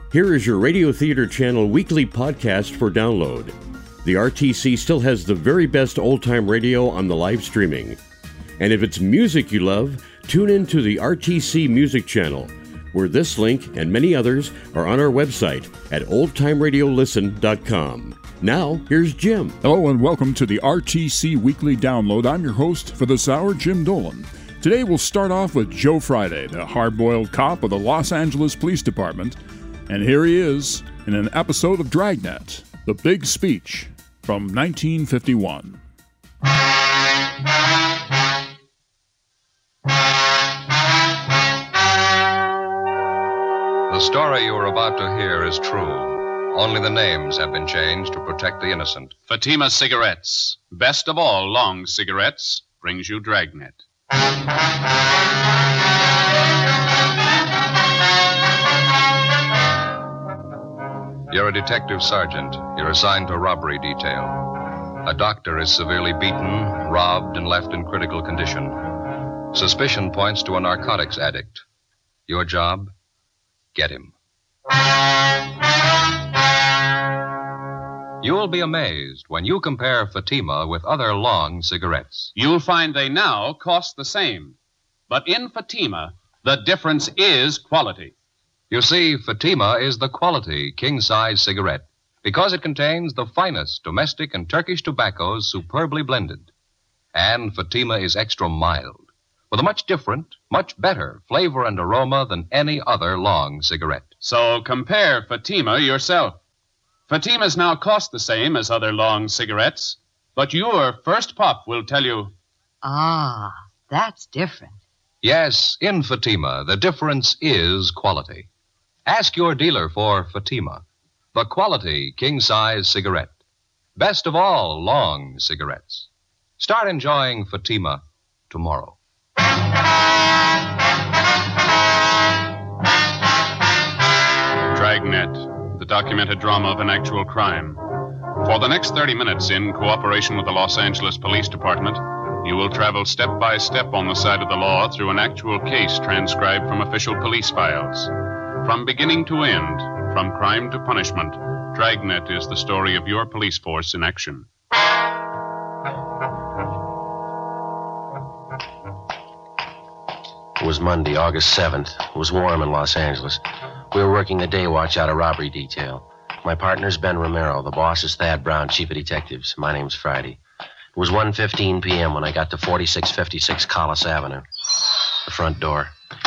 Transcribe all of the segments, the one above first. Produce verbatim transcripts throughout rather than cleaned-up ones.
Here is your Radio Theater Channel weekly podcast for download. The R T C still has the very best old-time radio on the live streaming. And if it's music you love, tune in to the R T C Music Channel, where this link and many others are on our website at old time radio listen dot com. Now, here's Jim. Hello and welcome to the R T C Weekly Download. I'm your host for this hour, Jim Dolan. Today we'll start off with Joe Friday, the hard-boiled cop of the Los Angeles Police Department. And here he is in an episode of Dragnet, The Big Speech from nineteen fifty-one. The story you are about to hear is true. Only the names have been changed to protect the innocent. Fatima Cigarettes, best of all long cigarettes, brings you Dragnet. You're a detective sergeant. You're assigned to robbery detail. A doctor is severely beaten, robbed, and left in critical condition. Suspicion points to a narcotics addict. Your job? Get him. You'll be amazed when you compare Fatima with other long cigarettes. You'll find they now cost the same. But in Fatima, the difference is quality. You see, Fatima is the quality king-size cigarette because it contains the finest domestic and Turkish tobaccos superbly blended. And Fatima is extra mild, with a much different, much better flavor and aroma than any other long cigarette. So compare Fatima yourself. Fatimas now cost the same as other long cigarettes, but your first puff will tell you, ah, that's different. Yes, in Fatima, the difference is quality. Ask your dealer for Fatima, the quality king-size cigarette. Best of all long cigarettes. Start enjoying Fatima tomorrow. Dragnet, the documented drama of an actual crime. For the next thirty minutes, in cooperation with the Los Angeles Police Department, you will travel step by step on the side of the law through an actual case transcribed from official police files. From beginning to end, from crime to punishment, Dragnet is the story of your police force in action. It was Monday, August seventh. It was warm in Los Angeles. We were working the day watch out of robbery detail. My partner's Ben Romero. The boss is Thad Brown, chief of detectives. My name's Friday. It was one fifteen p.m. when I got to forty-six fifty-six Collis Avenue. The front door.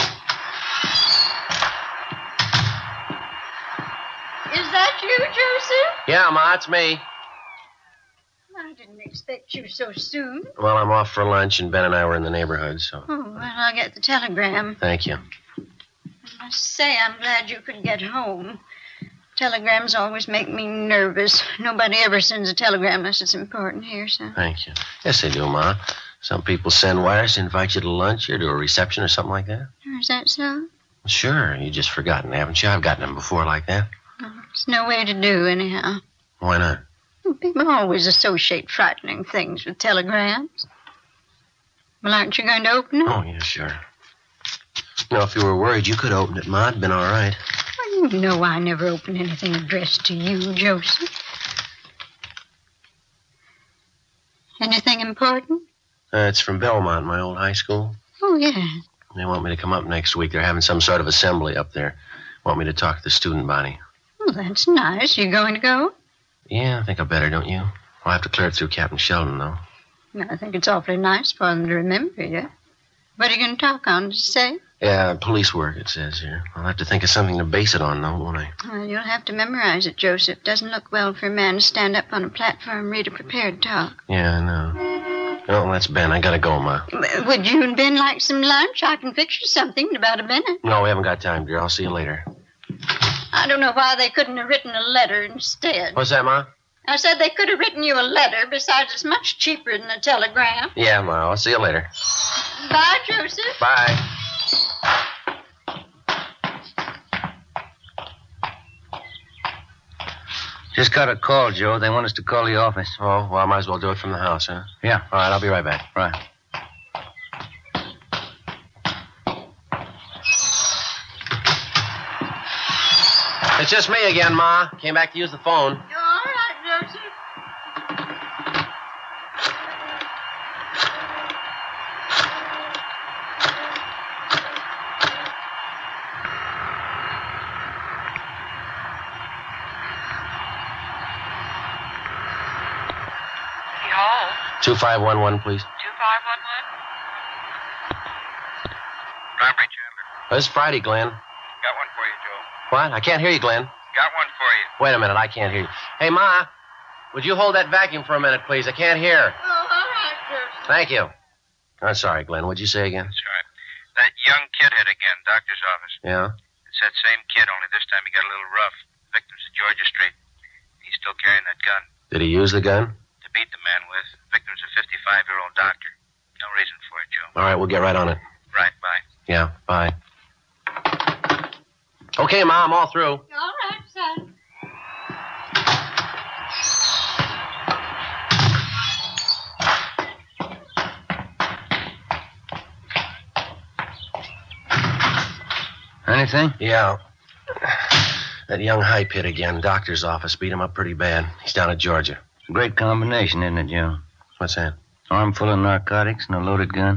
Is that you, Joseph? Yeah, Ma, it's me. I didn't expect you so soon. Well, I'm off for lunch, and Ben and I were in the neighborhood, so... Oh, well, I'll get the telegram. Thank you. I must say I'm glad you could get home. Telegrams always make me nervous. Nobody ever sends a telegram unless it's important here, so... Thank you. Yes, they do, Ma. Some people send wires to invite you to lunch or to a reception or something like that. Is that so? Sure. You've just forgotten, haven't you? I've gotten them before like that. Oh, there's no way to do, anyhow. Why not? People always associate frightening things with telegrams. Well, aren't you going to open it? Oh, yeah, sure. You know, if you were worried you could open it, Ma, it'd been all right. Well, you know I never open anything addressed to you, Joseph. Anything important? Uh, it's from Belmont, my old high school. Oh, yeah. They want me to come up next week. They're having some sort of assembly up there. Want me to talk to the student body. Well, that's nice. You going to go? Yeah, I think I better, don't you? I'll have to clear it through Captain Sheldon, though. Well, I think it's awfully nice for them to remember you. What are you going to talk on, to say? Yeah, police work, it says here. I'll have to think of something to base it on, though, won't I? Well, you'll have to memorize it, Joseph. Doesn't look well for a man to stand up on a platform and read a prepared talk. Yeah, I know. Oh, that's Ben. I gotta go, Ma. Would you and Ben like some lunch? I can fix you something in about a minute. No, we haven't got time, dear. I'll see you later. I don't know why they couldn't have written a letter instead. What's that, Ma? I said they could have written you a letter. Besides, it's much cheaper than a telegram. Yeah, Ma. I'll see you later. Bye, Joseph. Bye. Just got a call, Joe. They want us to call the office. Oh, well, I might as well do it from the house, huh? Yeah. All right, I'll be right back. Right. It's just me again, Ma. Came back to use the phone. All right, Joseph. two five one one, please. two five one one? Robbery, Chandler. This is Friday, Glenn. Got one for you, Joe. What? I can't hear you, Glenn. Got one for you. Wait a minute, I can't hear you. Hey, Ma, would you hold that vacuum for a minute, please? I can't hear. Oh, all right, Joseph. Thank you. I'm sorry, Glenn. What'd you say again? That's right. That young kid hit again, doctor's office. Yeah? It's that same kid, only this time he got a little rough. Victim's at Georgia Street. He's still carrying that gun. Did he use the gun? To beat the man with. Victim's a fifty-five-year-old doctor. No reason for it, Joe. All right, we'll get right on it. Right, bye. Yeah, bye. Okay, Ma, I'm all through. All right, son. Anything? Yeah. That young hype hit again. Doctor's office beat him up pretty bad. He's down at Georgia. Great combination, isn't it, Joe? What's that? Arm full of narcotics and a loaded gun.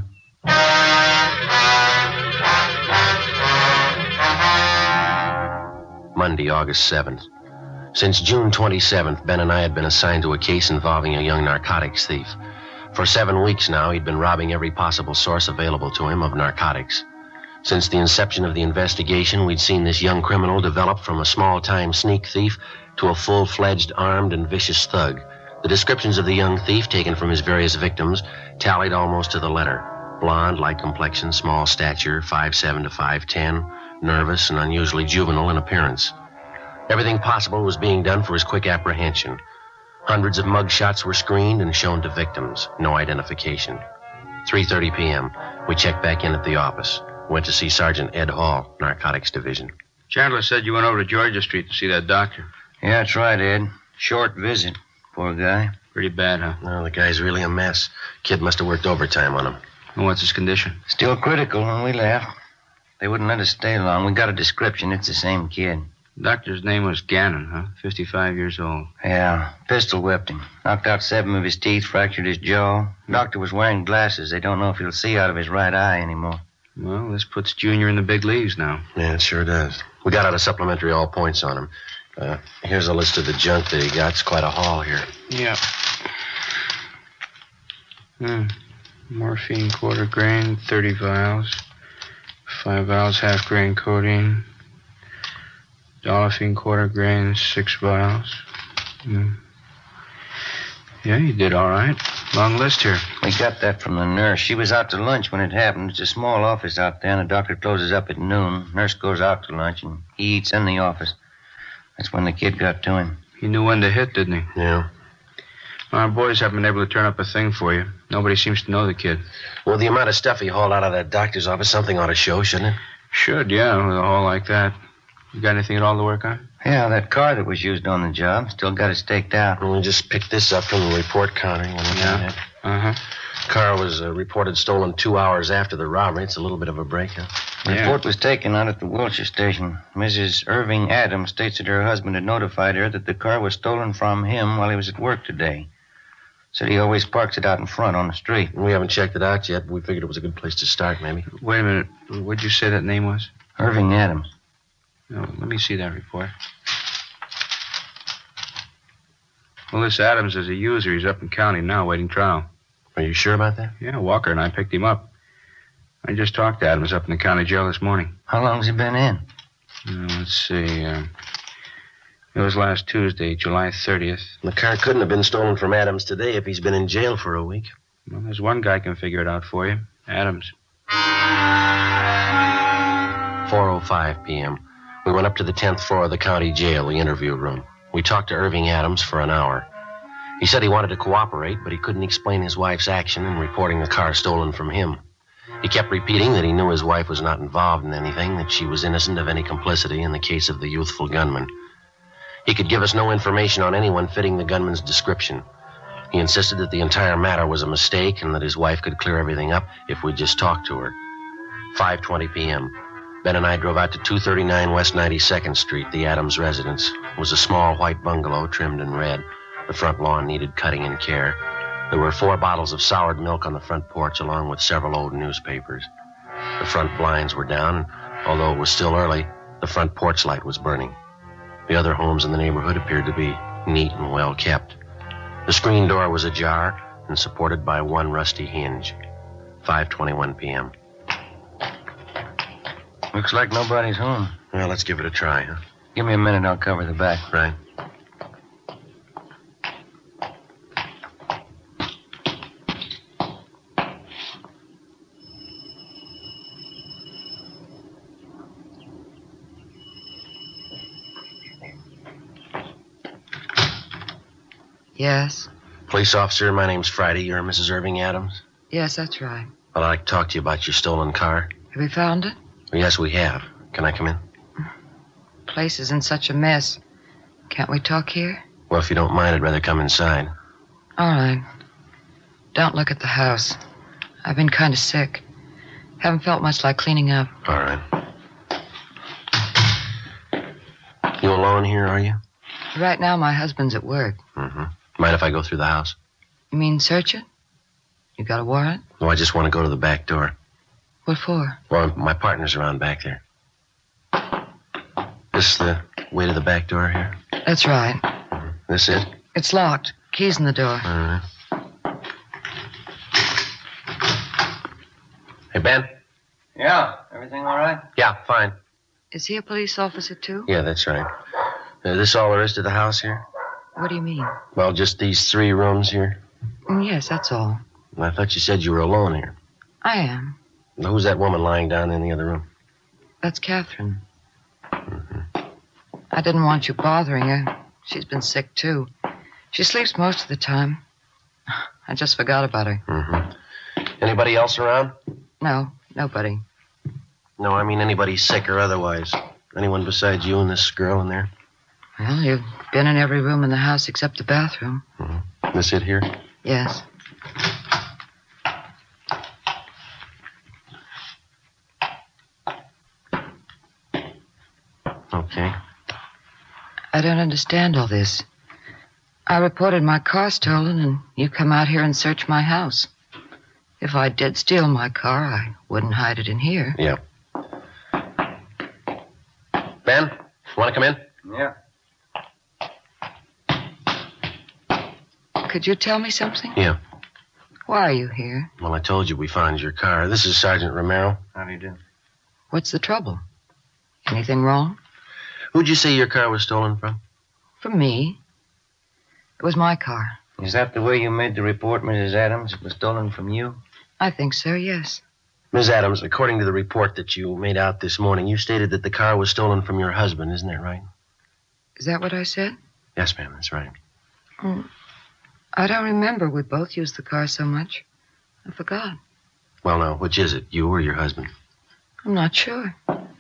Monday, August seventh. Since June twenty-seventh, Ben and I had been assigned to a case involving a young narcotics thief. For seven weeks now, he'd been robbing every possible source available to him of narcotics. Since the inception of the investigation, we'd seen this young criminal develop from a small-time sneak thief to a full-fledged armed and vicious thug. The descriptions of the young thief, taken from his various victims, tallied almost to the letter. Blonde, light complexion, small stature, five seven to five ten, nervous and unusually juvenile in appearance. Everything possible was being done for his quick apprehension. Hundreds of mug shots were screened and shown to victims. No identification. three thirty p.m. We checked back in at the office. Went to see Sergeant Ed Hall, Narcotics Division. Chandler said you went over to Georgia Street to see that doctor. Yeah, that's right, Ed. Short visit. Poor guy. Pretty bad, huh? Well, the guy's really a mess. Kid must have worked overtime on him. And what's his condition? Still critical when we left. They wouldn't let us stay long. We got a description. It's the same kid. The doctor's name was Gannon, huh? fifty-five years old. Yeah, pistol whipped him. Knocked out seven of his teeth, fractured his jaw. The doctor was wearing glasses. They don't know if he'll see out of his right eye anymore. Well, this puts Junior in the big leagues now. Yeah, it sure does. We got out a supplementary all points on him. Uh, here's a list of the junk that he got. It's quite a haul here. Yeah. Hmm. Morphine quarter grain, thirty vials. Five vials, half grain codeine. Dolphine quarter grain, six vials. Hmm. Yeah, you did all right. Long list here. We got that from the nurse. She was out to lunch when it happened. It's a small office out there, and the doctor closes up at noon. Nurse goes out to lunch, and he eats in the office. That's when the kid got to him. He knew when to hit, didn't he? Yeah. Our boys haven't been able to turn up a thing for you. Nobody seems to know the kid. Well, the amount of stuff he hauled out of that doctor's office, something ought to show, shouldn't it? Should, yeah, with a haul like that. You got anything at all to work on? Yeah, that car that was used on the job. Still got it staked out. Well, we just picked this up from the report counter. Yeah. Uh-huh. Car was uh, reported stolen two hours after the robbery. It's a little bit of a break, huh? The Yeah. report was taken out at the Wilshire station. Missus Irving Adams states that her husband had notified her that the car was stolen from him while he was at work today. Said he always parks it out in front on the street. We haven't checked it out yet. We figured it was a good place to start, maybe. Wait a minute. What'd you say that name was? Irving Adams. No, let me see that report. Well, this Adams is a user. He's up in county now, waiting trial. Are you sure about that? Yeah, Walker and I picked him up. I just talked to Adams up in the county jail this morning. How long's he been in? Uh, let's see. Uh, it was last Tuesday, July thirtieth. The car couldn't have been stolen from Adams today if he's been in jail for a week. Well, there's one guy can figure it out for you. Adams. four oh five p.m. We went up to the tenth floor of the county jail, the interview room. We talked to Irving Adams for an hour. He said he wanted to cooperate, but he couldn't explain his wife's action in reporting the car stolen from him. He kept repeating that he knew his wife was not involved in anything, that she was innocent of any complicity in the case of the youthful gunman. He could give us no information on anyone fitting the gunman's description. He insisted that the entire matter was a mistake and that his wife could clear everything up if we just talked to her. five twenty p.m. Ben and I drove out to two thirty-nine West ninety-second Street, the Adams residence. It was a small white bungalow trimmed in red. The front lawn needed cutting and care. There were four bottles of soured milk on the front porch, along with several old newspapers. The front blinds were down. Although it was still early, the front porch light was burning. The other homes in the neighborhood appeared to be neat and well kept. The screen door was ajar and supported by one rusty hinge. five twenty-one p.m. Looks like nobody's home. Well, let's give it a try, huh? Give me a minute, I'll cover the back. Right. Yes? Police officer, my name's Friday. You're Missus Irving Adams? Yes, that's right. Well, I'd like to talk to you about your stolen car. Have you found it? Well, yes, we have. Can I come in? Place is in such a mess. Can't we talk here? Well, if you don't mind, I'd rather come inside. All right. Don't look at the house. I've been kind of sick. Haven't felt much like cleaning up. All right. You alone here, are you? Right now, my husband's at work. Mm-hmm. Mind if I go through the house? You mean search it? You got a warrant? No, I just want to go to the back door. What for? Well, my partner's around back there. This the way to the back door here? That's right. Mm-hmm. This it? It's locked. Keys in the door. All right. Hey, Ben? Yeah, everything all right? Yeah, fine. Is he a police officer, too? Yeah, that's right. Uh, this all there is to the house here? What do you mean? Well, just these three rooms here. Mm, yes, that's all. I thought you said you were alone here. I am. Now, who's that woman lying down in the other room? That's Catherine. Mm-hmm. I didn't want you bothering her. She's been sick, too. She sleeps most of the time. I just forgot about her. Mm-hmm. Anybody else around? No, nobody. No, I mean anybody sick or otherwise. Anyone besides you and this girl in there? Well, you've been in every room in the house except the bathroom. Mm-hmm. This it here? Yes. Okay. I don't understand all this. I reported my car stolen, and you come out here and search my house. If I did steal my car, I wouldn't hide it in here. Yeah. Ben, want to come in? Yeah. Could you tell me something? Yeah. Why are you here? Well, I told you we found your car. This is Sergeant Romero. How do you do? What's the trouble? Anything wrong? Who'd you say your car was stolen from? From me. It was my car. Is that the way you made the report, Missus Adams? It was stolen from you? I think so, yes. Miss Adams, according to the report that you made out this morning, you stated that the car was stolen from your husband. Isn't that right? Is that what I said? Yes, ma'am, that's right. Mm, I don't remember. We both used the car so much. I forgot. Well, now, which is it, you or your husband? I'm not sure.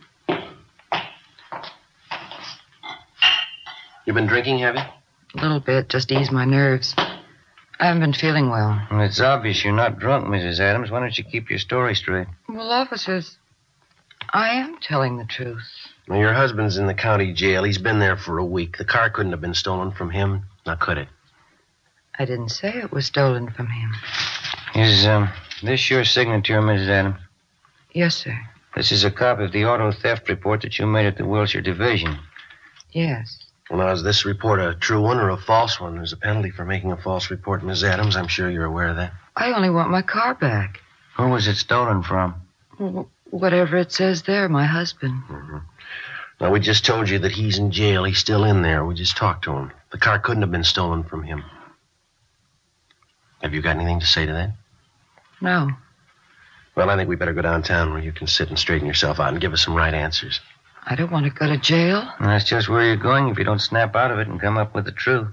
You been drinking, have you? A little bit, just to ease my nerves. I haven't been feeling well. Well, it's obvious you're not drunk, Missus Adams. Why don't you keep your story straight? Well, officers, I am telling the truth. Now, your husband's in the county jail. He's been there for a week. The car couldn't have been stolen from him. Now, could it? I didn't say it was stolen from him. Is um, this your signature, Missus Adams? Yes, sir. This is a copy of the auto theft report that you made at the Wilshire Division. Yes. Well, now, is this report a true one or a false one? There's a penalty for making a false report, Miss Adams. I'm sure you're aware of that. I only want my car back. Who was it stolen from? Well, whatever it says there, my husband. Mm-hmm. Now, we just told you that he's in jail. He's still in there. We just talked to him. The car couldn't have been stolen from him. Have you got anything to say to that? No. Well, I think we better go downtown where you can sit and straighten yourself out and give us some right answers. I don't want to go to jail. And that's just where you're going if you don't snap out of it and come up with the truth.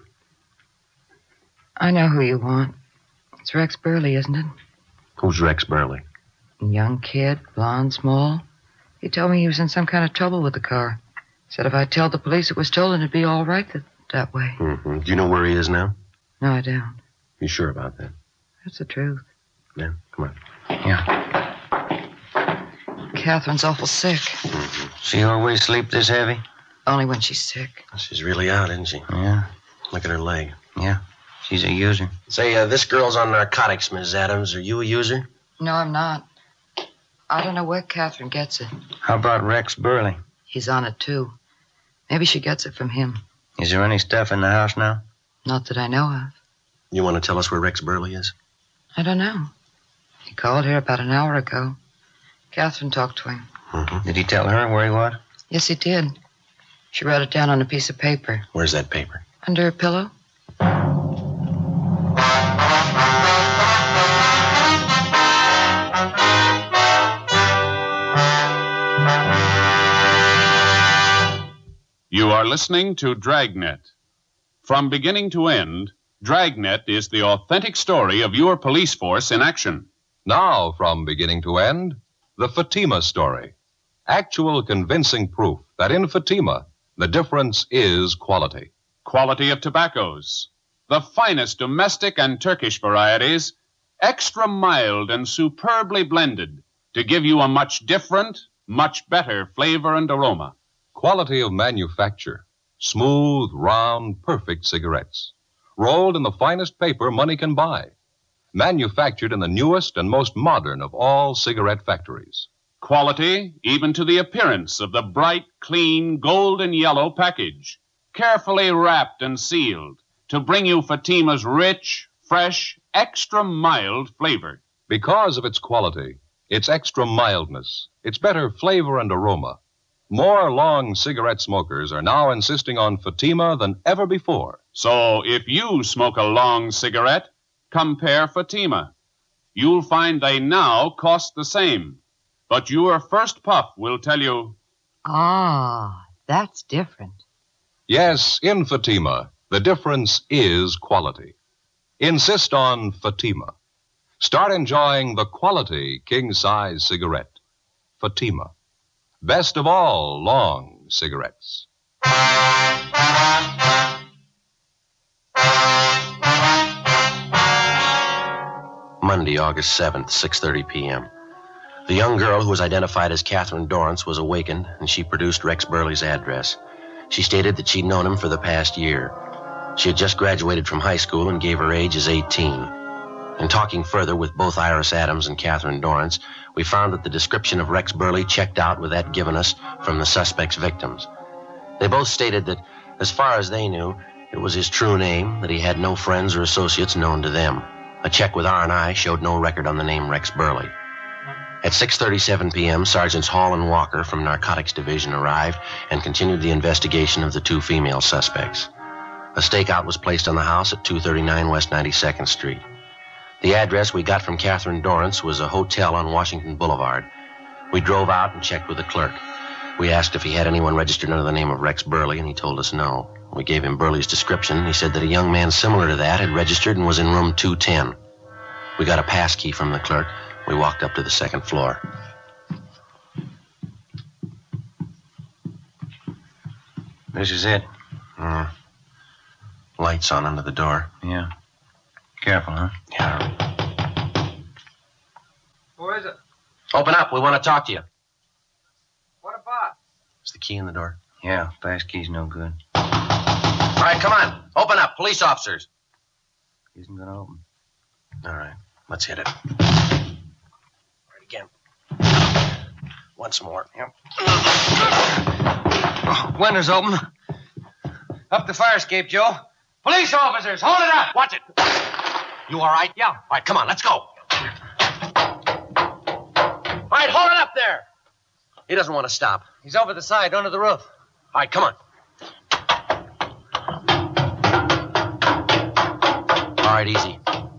I know who you want. It's Rex Burley, isn't it? Who's Rex Burley? A young kid, blonde, small. He told me he was in some kind of trouble with the car. Said if I tell the police it was stolen, it'd be all right that, that way. Mm-hmm. Do you know where he is now? No, I don't. You sure about that? That's the truth. Yeah, come on. Yeah. Catherine's awful sick. Mm-hmm. She always sleep this heavy? Only when she's sick. She's really out, isn't she? Yeah. Look at her leg. Yeah. She's a user. Say, uh, this girl's on narcotics, Miss Adams. Are you a user? No, I'm not. I don't know where Catherine gets it. How about Rex Burley? He's on it, too. Maybe she gets it from him. Is there any stuff in the house now? Not that I know of. You want to tell us where Rex Burley is? I don't know. He called here about an hour ago. Catherine talked to him. Mm-hmm. Did he tell her where he was? Yes, he did. She wrote it down on a piece of paper. Where's that paper? Under her pillow. You are listening to Dragnet. From beginning to end, Dragnet is the authentic story of your police force in action. Now, from beginning to end, the Fatima story. Actual convincing proof that in Fatima, the difference is quality. Quality of tobaccos. The finest domestic and Turkish varieties, extra mild and superbly blended to give you a much different, much better flavor and aroma. Quality of manufacture. Smooth, round, perfect cigarettes. Rolled in the finest paper money can buy. Manufactured in the newest and most modern of all cigarette factories. Quality, even to the appearance of the bright, clean, golden yellow package. Carefully wrapped and sealed to bring you Fatima's rich, fresh, extra mild flavor. Because of its quality, its extra mildness, its better flavor and aroma, more long cigarette smokers are now insisting on Fatima than ever before. So if you smoke a long cigarette, compare Fatima. You'll find they now cost the same. But your first puff will tell you, Ah, that's different. Yes, in Fatima, the difference is quality. Insist on Fatima. Start enjoying the quality king-size cigarette. Fatima. Best of all long cigarettes. Monday, August seventh, six thirty p.m. The young girl who was identified as Catherine Dorrance was awakened, and she produced Rex Burley's address. She stated that she'd known him for the past year. She had just graduated from high school and gave her age as eighteen. In talking further with both Iris Adams and Catherine Dorrance, we found that the description of Rex Burley checked out with that given us from the suspect's victims. They both stated that, as far as they knew, it was his true name, that he had no friends or associates known to them. A check with R and I showed no record on the name Rex Burley. At six thirty-seven p.m., Sergeants Hall and Walker from Narcotics Division arrived and continued the investigation of the two female suspects. A stakeout was placed on the house at two thirty-nine West ninety-second Street. The address we got from Catherine Dorrance was a hotel on Washington Boulevard. We drove out and checked with the clerk. We asked if he had anyone registered under the name of Rex Burley, and he told us no. We gave him Burley's description, and he said that a young man similar to that had registered and was in room two ten. We got a pass key from the clerk. We walked up to the second floor. This is it. Mm. Lights on under the door. Yeah. Careful, huh? Yeah. Who is it? Open up. We want to talk to you. What about? Is the key in the door? Yeah, pass key's no good. All right, come on. Open up. Police officers. Isn't gonna open. All right. Let's hit it. All right, again. Once more. Yep. Windows open. Up the fire escape, Joe. Police officers, hold it up. Watch it. You all right? Yeah. All right, come on. Let's go. All right, hold it up there. He doesn't want to stop. He's over the side, under the roof. All right, come on. All right, easy.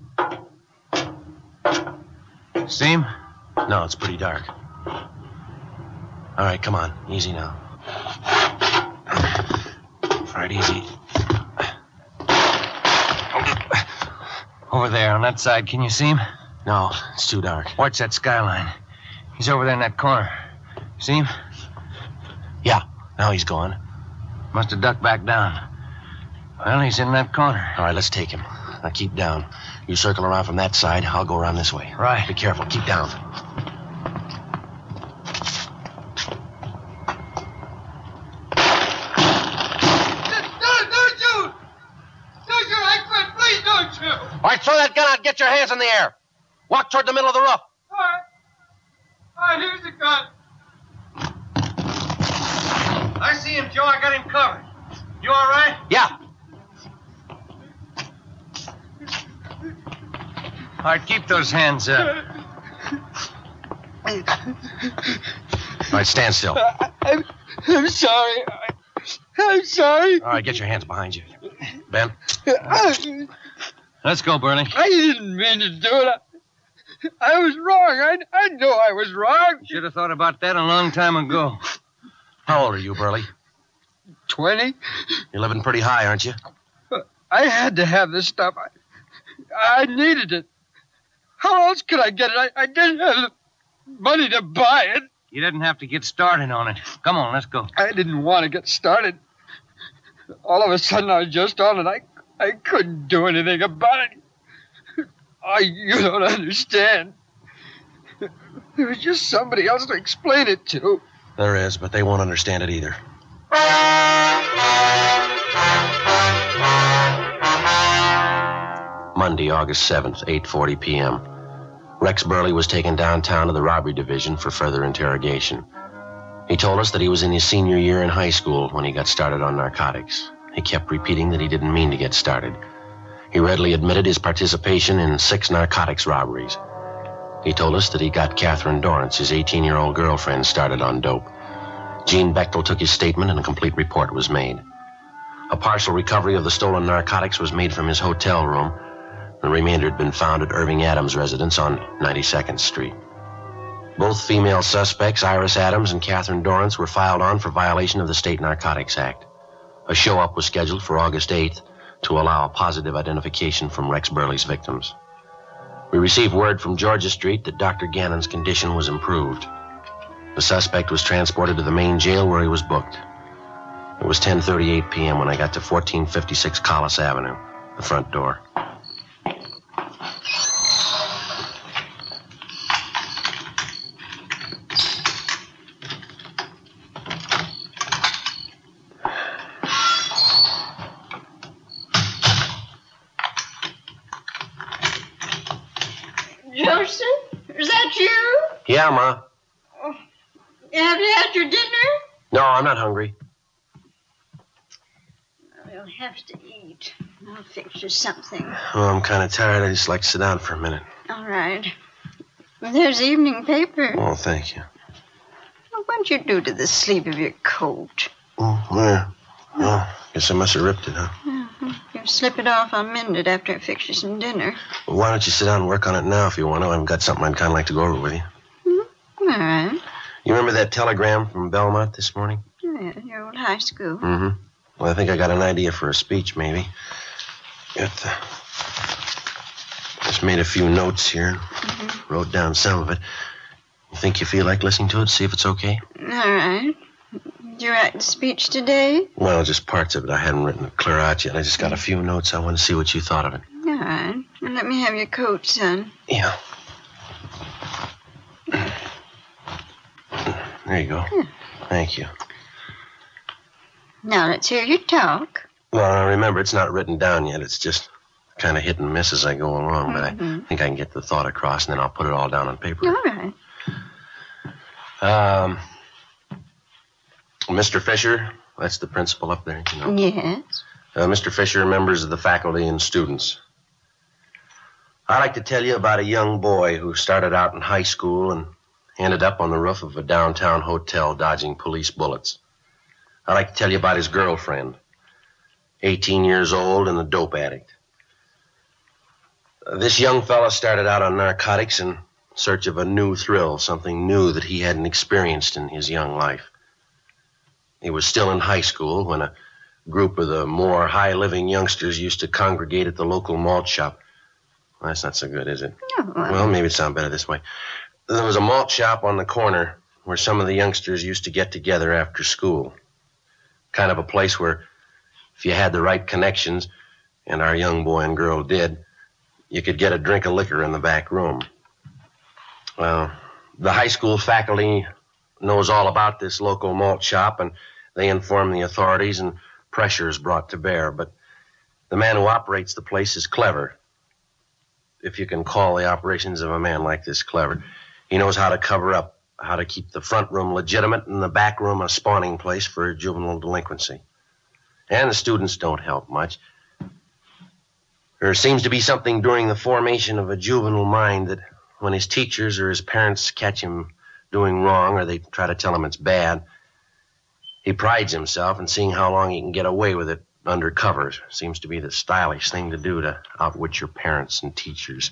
See him? No, it's pretty dark. All right, come on. Easy now. All right, easy. Over there on that side, can you see him? No, it's too dark. Watch that skyline. He's over there in that corner. See him? Yeah, now he's gone. Must have ducked back down. Well, he's in that corner. All right, let's take him. Now keep down. You circle around from that side. I'll go around this way. Right. Be careful. Keep down. right, throw that gun out. Get your hands in the air. Walk toward the middle of the roof. All right. All right, here's the gun. I see him, Joe. I got him covered. You all right? Yeah. All right, keep those hands up. All right, stand still. I, I'm, I'm sorry. I, I'm sorry. All right, get your hands behind you. Ben? I, Let's go, Burley. I didn't mean to do it. I, I was wrong. I, I know I was wrong. Should have thought about that a long time ago. How old are you, Burley? Twenty? You're living pretty high, aren't you? I had to have this stuff. I, I needed it. How else could I get it? I, I didn't have the money to buy it. You didn't have to get started on it. Come on, let's go. I didn't want to get started. All of a sudden, I was just on it. I, I couldn't do anything about it. I, you don't understand. There was just somebody else to explain it to. There is, but they won't understand it either. Monday, August seventh, eight forty p.m. Rex Burley was taken downtown to the robbery division for further interrogation. He told us that he was in his senior year in high school when he got started on narcotics. He kept repeating that he didn't mean to get started. He readily admitted his participation in six narcotics robberies. He told us that he got Catherine Dorrance, his eighteen-year-old girlfriend, started on dope. Gene Bechtel took his statement and a complete report was made. A partial recovery of the stolen narcotics was made from his hotel room. The remainder had been found at Irving Adams' residence on ninety-second Street. Both female suspects, Iris Adams and Catherine Dorrance, were filed on for violation of the State Narcotics Act. A show-up was scheduled for August eighth to allow a positive identification from Rex Burley's victims. We received word from Georgia Street that Doctor Gannon's condition was improved. The suspect was transported to the main jail where he was booked. It was ten thirty-eight p.m. when I got to fourteen fifty-six Collis Avenue, the front door. Joseph, is that you? Yeah, Ma. Oh, have you had your dinner? No, I'm not hungry. We'll have to eat. I'll fix you something. Oh, I'm kind of tired. I just like to sit down for a minute. All right. Well, there's the evening paper. Oh, thank you. Well, what'd you do to the sleeve of your coat? Oh, where? Oh, guess I must have ripped it, huh? Uh-huh. You slip it off, I'll mend it after I fix you some dinner. Well, why don't you sit down and work on it now if you want to? I've got something I'd kind of like to go over with you. Mm-hmm. All right. You remember that telegram from Belmont this morning? Oh, yeah, your old high school. Mm-hmm. Well, I think I got an idea for a speech, maybe. Got the... Just made a few notes here. Mm-hmm. Wrote down some of it. You think you feel like listening to it? See if it's okay? All right. Did you write the speech today? Well, just parts of it. I hadn't written it clear out yet. I just got a few notes. I want to see what you thought of it. All right. Well, let me have your coat, son. Yeah. There you go. Yeah. Thank you. Now let's hear you talk. Well, remember, it's not written down yet. It's just kind of hit and miss as I go along. But Mm-hmm. I think I can get the thought across, and then I'll put it all down on paper. All right. Um, Mister Fisher, that's the principal up there, you know. Yes. Uh, Mister Fisher, members of the faculty and students. I'd like to tell you about a young boy who started out in high school and ended up on the roof of a downtown hotel dodging police bullets. I'd like to tell you about his girlfriend, eighteen years old and a dope addict. Uh, this young fella started out on narcotics in search of a new thrill, something new that he hadn't experienced in his young life. He was still in high school when a group of the more high-living youngsters used to congregate at the local malt shop. Well, that's not so good, is it? No. Well, Well, maybe it sounds better this way. There was a malt shop on the corner where some of the youngsters used to get together after school. Kind of a place where if you had the right connections, and our young boy and girl did, you could get a drink of liquor in the back room. Well, the high school faculty knows all about this local malt shop, and they inform the authorities, and pressure is brought to bear. But the man who operates the place is clever. if you can call the operations of a man like this clever. He knows how to cover up, how to keep the front room legitimate and the back room a spawning place for juvenile delinquency. And the students don't help much. There seems to be something during the formation of a juvenile mind that when his teachers or his parents catch him doing wrong or they try to tell him it's bad, he prides himself in seeing how long he can get away with it under cover. Seems to be the stylish thing to do to outwit your parents and teachers.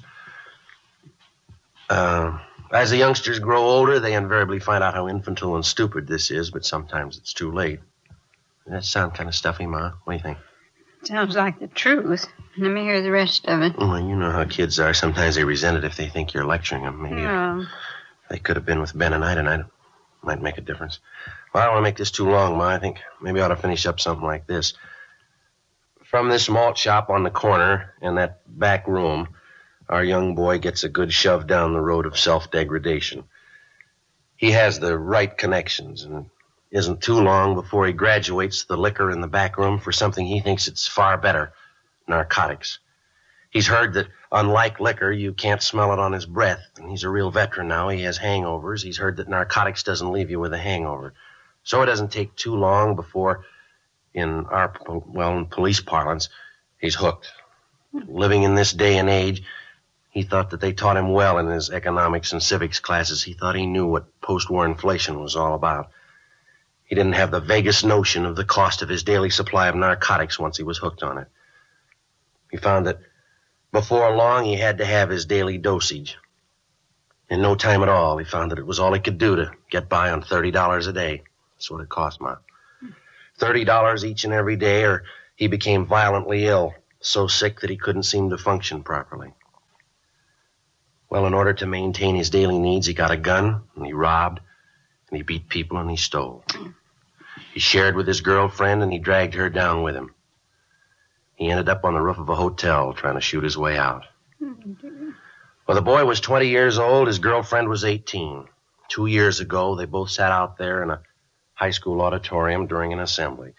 Uh, as the youngsters grow older, they invariably find out how infantile and stupid this is, but sometimes it's too late. Does that sound kind of stuffy, Ma? What do you think? Sounds like the truth. Let me hear the rest of it. Well, you know how kids are. Sometimes they resent it if they think you're lecturing them. Maybe No. if they could have been with Ben and I tonight, it might make a difference. Well, I don't want to make this too long, Ma. I think maybe I ought to finish up something like this. From this malt shop on the corner and that back room, our young boy gets a good shove down the road of self-degradation. He has the right connections, and it isn't too long before he graduates the liquor in the back room for something he thinks it's far better, narcotics. He's heard that, unlike liquor, you can't smell it on his breath, and he's a real veteran now. He has hangovers. He's heard that narcotics doesn't leave you with a hangover. So it doesn't take too long before, in our, well, in police parlance, he's hooked. Living in this day and age, he thought that they taught him well in his economics and civics classes. He thought he knew what post-war inflation was all about. He didn't have the vaguest notion of the cost of his daily supply of narcotics once he was hooked on it. He found that before long he had to have his daily dosage. In no time at all, he found that it was all he could do to get by on thirty dollars a day. That's what it cost, Ma. thirty dollars each and every day, or he became violently ill, so sick that he couldn't seem to function properly. Well, in order to maintain his daily needs, he got a gun, and he robbed, and he beat people, and he stole. He shared with his girlfriend, and he dragged her down with him. He ended up on the roof of a hotel trying to shoot his way out. Well, the boy was twenty years old. His girlfriend was eighteen. Two years ago, they both sat out there in a high school auditorium during an assembly.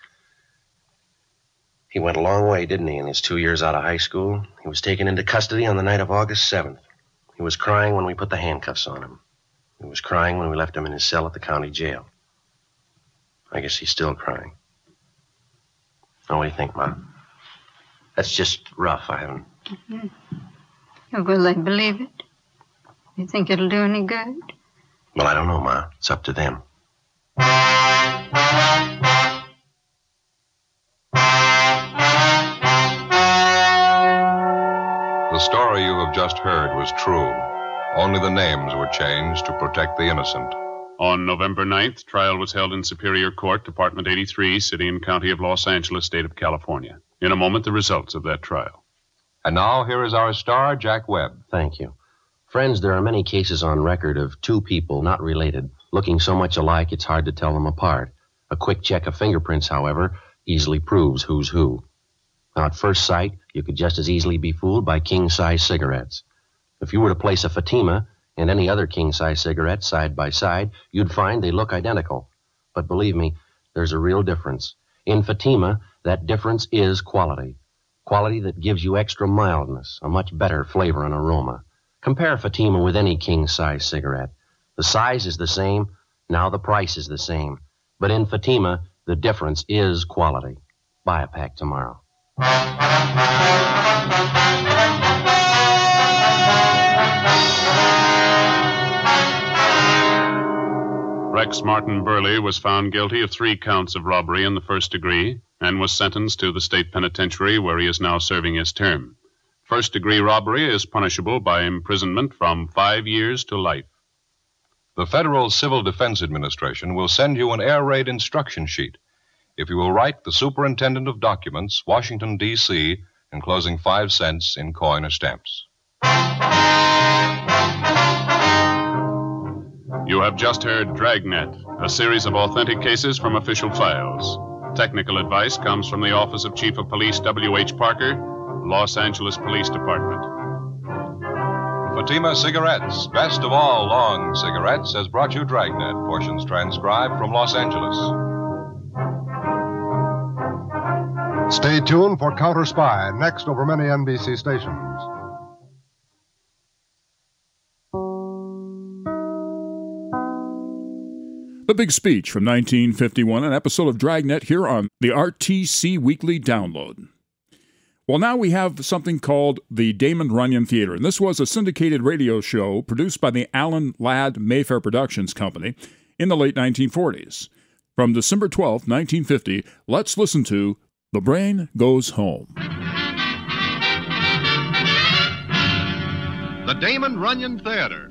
He went a long way, didn't he, in his two years out of high school? He was taken into custody on the night of August seventh. He was crying when we put the handcuffs on him. He was crying when we left him in his cell at the county jail. I guess he's still crying. Oh, what do you think, Ma? That's just rough. I haven't... Mm-hmm. Oh, will they believe it? You think it'll do any good? Well, I don't know, Ma. It's up to them. The story you have just heard was true. Only the names were changed to protect the innocent. On November ninth, trial was held in Superior Court, Department eighty-three, City and County of Los Angeles, State of California. In a moment, the results of that trial. And now, here is our star, Jack Webb. Thank you. Friends, there are many cases on record of two people, not related, looking so much alike it's hard to tell them apart. A quick check of fingerprints, however, easily proves who's who. Now, at first sight, you could just as easily be fooled by king-size cigarettes. If you were to place a Fatima and any other king-size cigarette side by side, you'd find they look identical. But believe me, there's a real difference. In Fatima, that difference is quality. Quality that gives you extra mildness, a much better flavor and aroma. Compare Fatima with any king-size cigarette. The size is the same, now the price is the same. But in Fatima, the difference is quality. Buy a pack tomorrow. Rex Martin Burley was found guilty of three counts of robbery in the first degree and was sentenced to the state penitentiary where he is now serving his term. First-degree robbery is punishable by imprisonment from five years to life. The Federal Civil Defense Administration will send you an air raid instruction sheet if you will write the Superintendent of Documents, Washington, D C, enclosing five cents in coin or stamps. You have just heard Dragnet, a series of authentic cases from official files. Technical advice comes from the Office of Chief of Police W H Parker, Los Angeles Police Department. Fatima Cigarettes, best of all long cigarettes, has brought you Dragnet, portions transcribed from Los Angeles. Stay tuned for Counter Spy, next over many N B C stations. The Big Speech from nineteen fifty-one, an episode of Dragnet here on the R T C Weekly Download. Well, now we have something called the Damon Runyon Theater, and this was a syndicated radio show produced by the Alan Ladd Mayfair Productions Company in the late nineteen forties. From December twelfth, nineteen fifty, let's listen to The Brain Goes Home. The Damon Runyon Theater.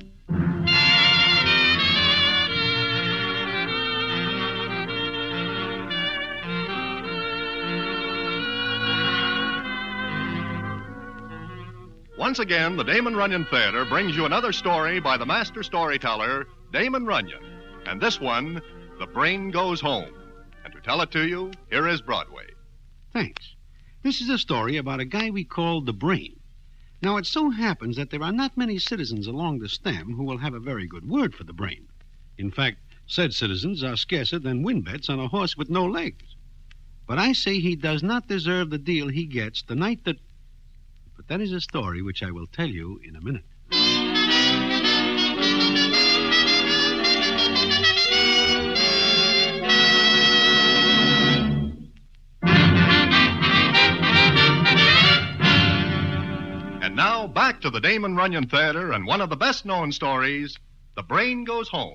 Once again, the Damon Runyon Theater brings you another story by the master storyteller, Damon Runyon. And this one, The Brain Goes Home. And to tell it to you, here is Broadway. Thanks. This is a story about a guy we call the Brain. Now, it so happens that there are not many citizens along the stem who will have a very good word for the Brain. In fact, said citizens are scarcer than wind bets on a horse with no legs. But I say he does not deserve the deal he gets the night that... But that is a story which I will tell you in a minute. And now, back to the Damon Runyon Theater and one of the best-known stories, The Brain Goes Home.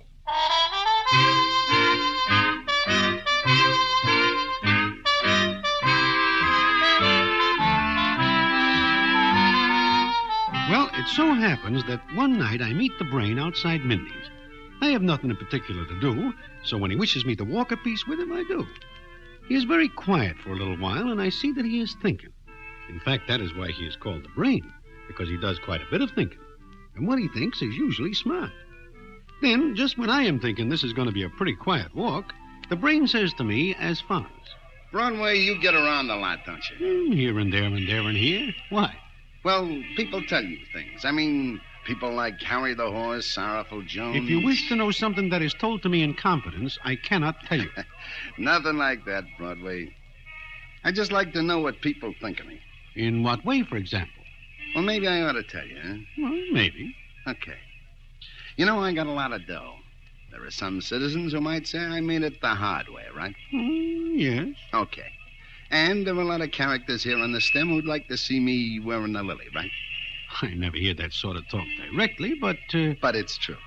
Well, it so happens that one night I meet the Brain outside Mindy's. I have nothing in particular to do, so when he wishes me to walk a piece with him, I do. He is very quiet for a little while, and I see that he is thinking. In fact, that is why he is called the Brain, because he does quite a bit of thinking. And what he thinks is usually smart. Then, just when I am thinking this is going to be a pretty quiet walk, the Brain says to me as follows. Broadway, you get around a lot, don't you? Hmm, here and there and there and here. Why? Well, people tell you things. I mean, people like Harry the Horse, Sorrowful Jones. If you wish to know something that is told to me in confidence, I cannot tell you. Nothing like that, Broadway. I just like to know what people think of me. In what way, for example? Well, maybe I ought to tell you, huh? Well, maybe. Okay. You know, I got a lot of dough. There are some citizens who might say I made it the hard way, right? Mm, yes. Okay. And there are a lot of characters here on the stem who'd like to see me wearing a lily, right? I never hear that sort of talk directly, but... Uh... But it's true.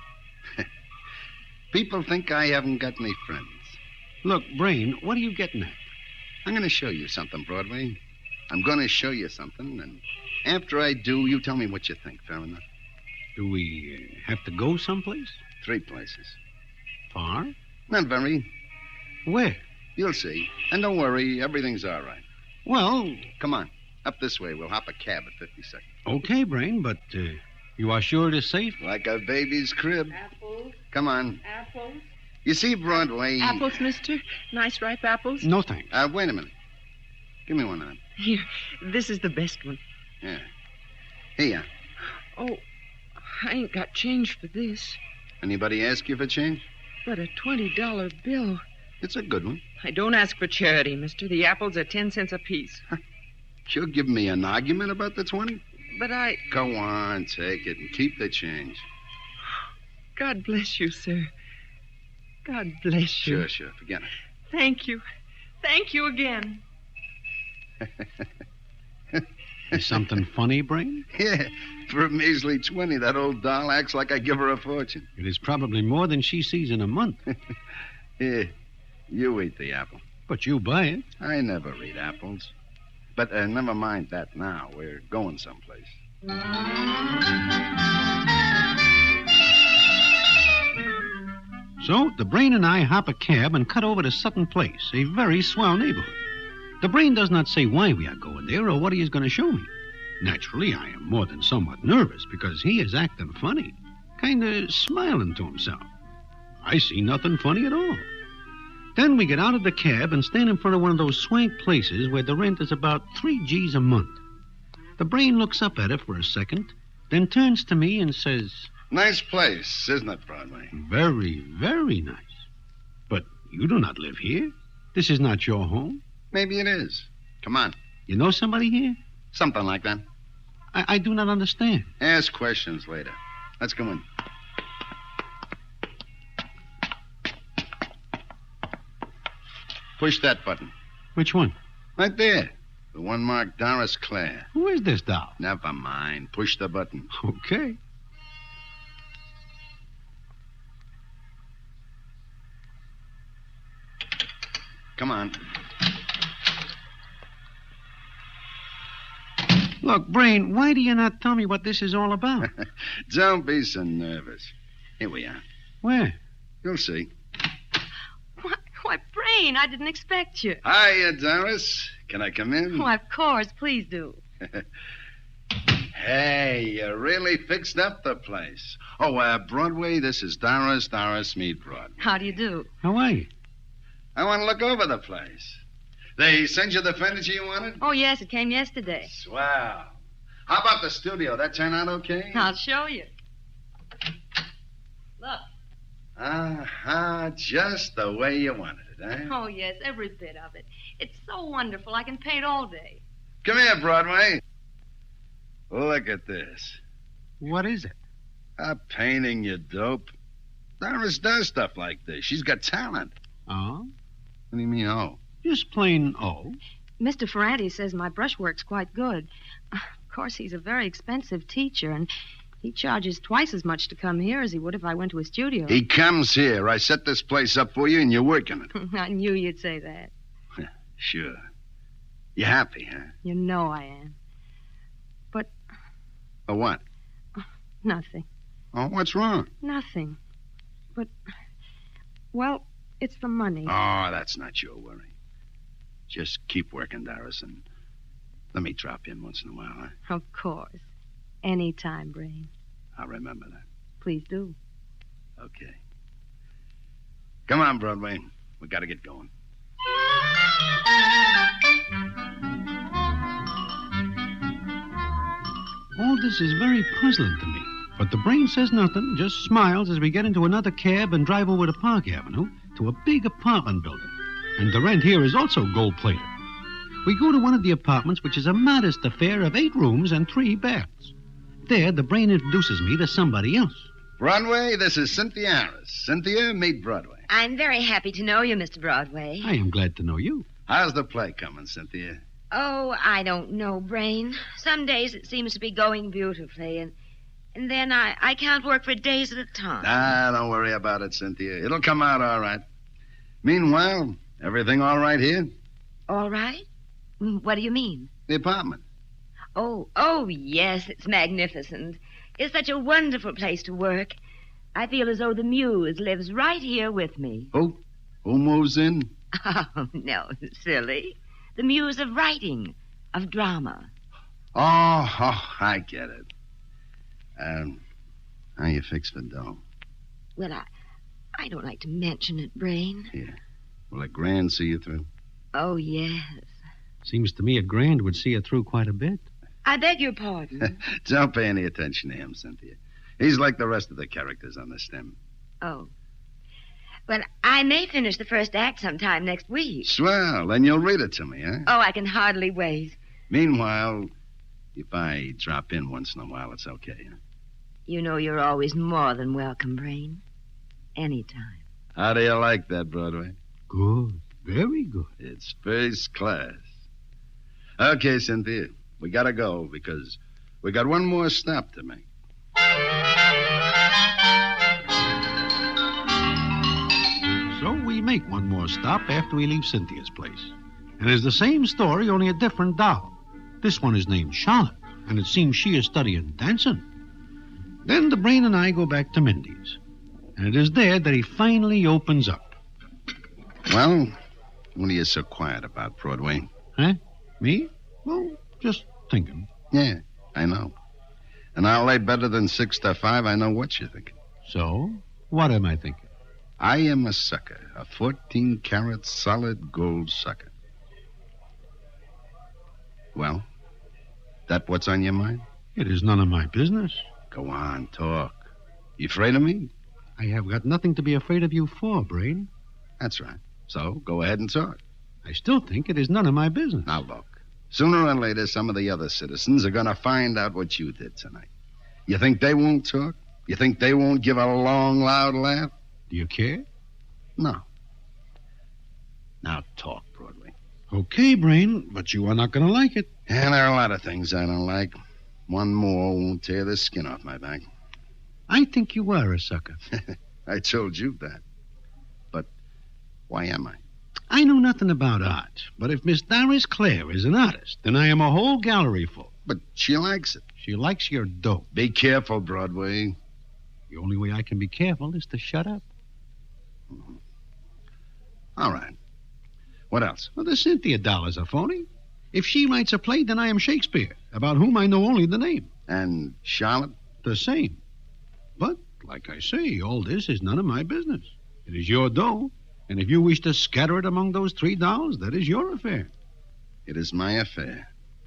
People think I haven't got any friends. Look, Brain, what are you getting at? I'm going to show you something, Broadway. I'm going to show you something, and after I do, you tell me what you think, fair enough? Do we uh, have to go someplace? Three places. Far? Not very. Where? You'll see. And don't worry, everything's all right. Well... Come on. Up this way. We'll hop a cab at fifty-second. Okay, Brain, but uh, you are sure it is safe? Like a baby's crib. Apples. Come on. Apples. You see, Broadway... Apples, mister? Nice ripe apples? No, thanks. Uh, wait a minute. Give me one of them. Here. This is the best one. Yeah. Here. Oh, I ain't got change for this. Anybody ask you for change? But a twenty dollar bill. It's a good one. I don't ask for charity, mister. The apples are ten cents apiece. You're giving me an argument about the twenty? But I... Go on, take it and keep the change. God bless you, sir. God bless you. Sure, sure. Forget it. Thank you. Thank you again. Is something funny, Brain? Yeah. For a measly twenty, that old doll acts like I give her a fortune. It is probably more than she sees in a month. Here, you eat the apple. But you buy it. I never eat apples. But uh, never mind that now. We're going someplace. So, the Brain and I hop a cab and cut over to Sutton Place, a very swell neighborhood. The Brain does not say why we are going there or what he is going to show me. Naturally, I am more than somewhat nervous because he is acting funny, kind of smiling to himself. I see nothing funny at all. Then we get out of the cab and stand in front of one of those swank places where the rent is about three G's a month. The Brain looks up at it for a second, then turns to me and says... Nice place, isn't it, Broadway? Very, very nice. But you do not live here. This is not your home. Maybe it is. Come on. You know somebody here? Something like that. I, I do not understand. Ask questions later. Let's go in. Push that button. Which one? Right there. The one marked Doris Clare. Who is this doll? Never mind. Push the button. Okay. Come on. Look, Brain, why do you not tell me what this is all about? Don't be so nervous. Here we are. Where? You'll see. Why, why, Brain, I didn't expect you. Hiya, Doris. Can I come in? Why, of course. Please do. Hey, you really fixed up the place. Oh, uh, Broadway, this is Doris. Doris, meet Broadway. How do you do? How are you? I want to look over the place. They sent you the furniture you wanted? Oh, yes, it came yesterday. Swell. How about the studio? That turn out okay? I'll show you. Look. Uh-huh, just the way you wanted it, eh? Oh, yes, every bit of it. It's so wonderful. I can paint all day. Come here, Broadway. Look at this. What is it? A painting, you dope. Doris does stuff like this. She's got talent. Oh? What do you mean, oh? Just plain oh. Mister Ferranti says my brushwork's quite good. Of course, he's a very expensive teacher, and he charges twice as much to come here as he would if I went to a studio. He comes here. I set this place up for you, and you're working it. I knew you'd say that. Sure. You happy, huh? You know I am. But... Oh, what? Oh, nothing. Oh, what's wrong? Nothing. But... Well, it's the money. Oh, that's not your worry. Just keep working, Doris, and let me drop in once in a while, huh? Of course. Anytime, Brain. I'll remember that. Please do. Okay. Come on, Broadway. We gotta get going. All this is very puzzling to me. But the Brain says nothing, just smiles as we get into another cab and drive over to Park Avenue to a big apartment building. And the rent here is also gold-plated. We go to one of the apartments, which is a modest affair of eight rooms and three baths. There, the Brain introduces me to somebody else. Broadway, this is Cynthia Harris. Cynthia, meet Broadway. I'm very happy to know you, Mister Broadway. I am glad to know you. How's the play coming, Cynthia? Oh, I don't know, Brain. Some days it seems to be going beautifully, and and then I, I can't work for days at a time. Ah, don't worry about it, Cynthia. It'll come out all right. Meanwhile, everything all right here? All right? What do you mean? The apartment. Oh, oh, yes, it's magnificent. It's such a wonderful place to work. I feel as though the muse lives right here with me. Who? Who moves in? Oh, no, silly. The muse of writing, of drama. Oh, oh I get it. Um, how you fix for dough? Well, I, I don't like to mention it, Brain. Yeah. Will a grand see you through? Oh, yes. Seems to me a grand would see it through quite a bit. I beg your pardon. Don't pay any attention to him, Cynthia. He's like the rest of the characters on the stem. Oh. Well, I may finish the first act sometime next week. Swell. Then you'll read it to me, huh? Oh, I can hardly wait. Meanwhile, if I drop in once in a while, it's okay, huh? You know you're always more than welcome, Brain. Anytime. How do you like that, Broadway? Good. Very good. It's first class. Okay, Cynthia. We gotta go because we got one more stop to make. So we make one more stop after we leave Cynthia's place. And it's the same story, only a different doll. This one is named Charlotte, and it seems she is studying dancing. Then the Brain and I go back to Mindy's. And it is there that he finally opens up. Well, what are you so quiet about, Broadway? Huh? Me? Well, just thinking. Yeah, I know. And I'll lay better than six to five. I know what you're thinking. So, what am I thinking? I am a sucker, a fourteen-carat solid gold sucker. Well, that what's on your mind? It is none of my business. Go on, talk. You afraid of me? I have got nothing to be afraid of you for, Brain. That's right. So, go ahead and talk. I still think it is none of my business. Now, look. Sooner or later, some of the other citizens are going to find out what you did tonight. You think they won't talk? You think they won't give a long, loud laugh? Do you care? No. Now talk, Broadway. Okay, Brain, but you are not going to like it. And there are a lot of things I don't like. One more won't tear the skin off my back. I think you are a sucker. I told you that. But why am I? I know nothing about art, but if Miss Doris Clare is an artist, then I am a whole gallery full. But she likes it. She likes your dope. Be careful, Broadway. The only way I can be careful is to shut up. Mm-hmm. All right. What else? Well, the Cynthia dollars are phony. If she writes a play, then I am Shakespeare, about whom I know only the name. And Charlotte? The same. But, like I say, all this is none of my business. It is your dough, and if you wish to scatter it among those three dolls, that is your affair. It is my affair.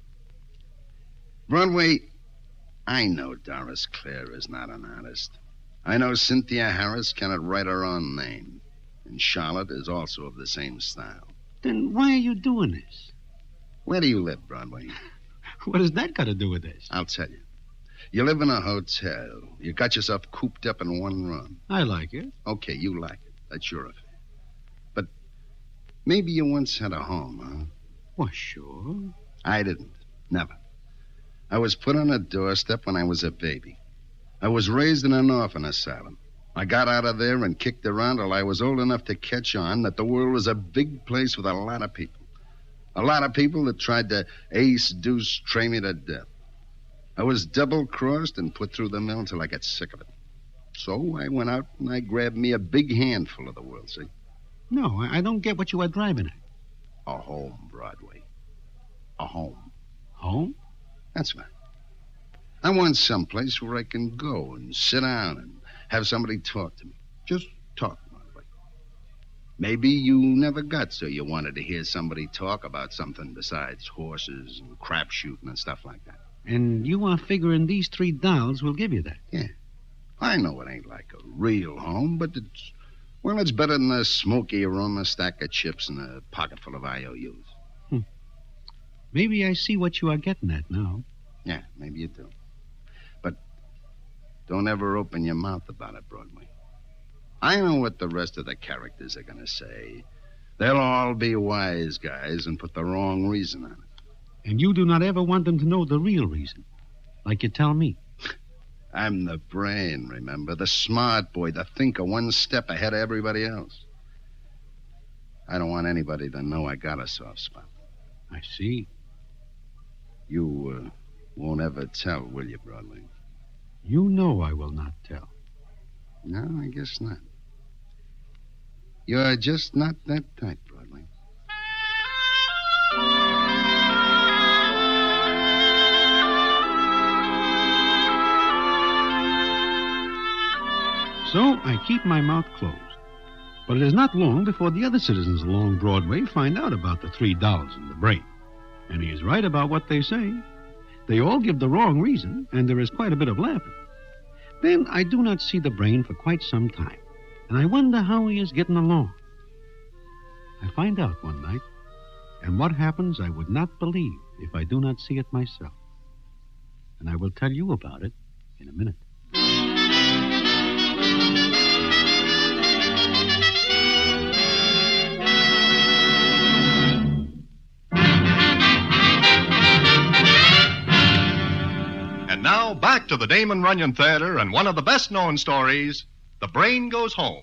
Broadway, I know Doris Clare is not an artist. I know Cynthia Harris cannot write her own name. And Charlotte is also of the same style. Then why are you doing this? Where do you live, Broadway? What has that got to do with this? I'll tell you. You live in a hotel. You got yourself cooped up in one room. I like it. Okay, you like it. That's your affair. But maybe you once had a home, huh? Well, sure. I didn't. Never. I was put on a doorstep when I was a baby. I was raised in an orphan asylum. I got out of there and kicked around till I was old enough to catch on that the world was a big place with a lot of people. A lot of people that tried to ace, deuce, train me to death. I was double-crossed and put through the mill until I got sick of it. So I went out and I grabbed me a big handful of the world, see? No, I don't get what you are driving at. A home, Broadway. A home. Home? That's right. I want someplace where I can go and sit down and have somebody talk to me. Just talk, Broadway. Maybe you never got so you wanted to hear somebody talk about something besides horses and crap shooting and stuff like that. And you are figuring these three dolls will give you that? Yeah. I know it ain't like a real home, but it's, well, it's better than a smoky room, a stack of chips, and a pocket full of I O Us. Hmm. Maybe I see what you are getting at now. Yeah, maybe you do. But don't ever open your mouth about it, Broadway. I know what the rest of the characters are going to say. They'll all be wise guys and put the wrong reason on it. And you do not ever want them to know the real reason, like you tell me. I'm the brain, remember? The smart boy, the thinker, one step ahead of everybody else. I don't want anybody to know I got a soft spot. I see. You uh, won't ever tell, will you, Broadway? You know I will not tell. No, I guess not. You're just not that type, Broadway. So I keep my mouth closed. But it is not long before the other citizens along Broadway find out about the three dolls and the brain. And he is right about what they say. They all give the wrong reason, and there is quite a bit of laughing. Then I do not see the brain for quite some time, and I wonder how he is getting along. I find out one night, and what happens I would not believe if I do not see it myself. And I will tell you about it in a minute. And now, back to the Damon Runyon Theater and one of the best-known stories, The Brain Goes Home.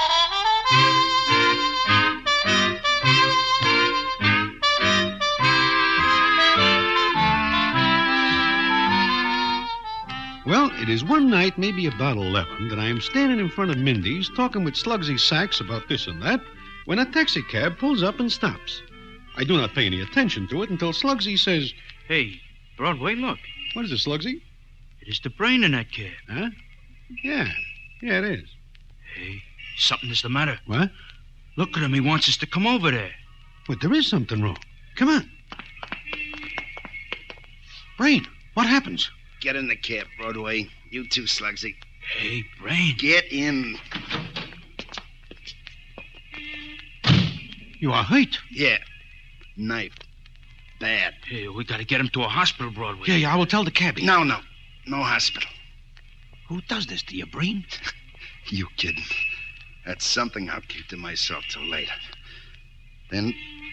Well, it is one night, maybe about eleven, that I am standing in front of Mindy's talking with Slugsy Sachs about this and that, when a taxicab pulls up and stops. I do not pay any attention to it until Slugsy says, Hey, Broadway, look. What is it, Slugsy? It is the brain in that cab. Huh? Yeah. Yeah, it is. Hey, something is the matter. What? Look at him. He wants us to come over there. But there is something wrong. Come on. Brain, what happens? Get in the cab, Broadway. You too, Slugsy. Hey, Brain. Get in. You are hurt. Yeah. Knifed. Bad. Hey, we got to get him to a hospital, Broadway. Yeah, yeah, I will tell the cabbie. No, no. No hospital. Who does this to you, Brain? You kidding. That's something I'll keep to myself till later. Then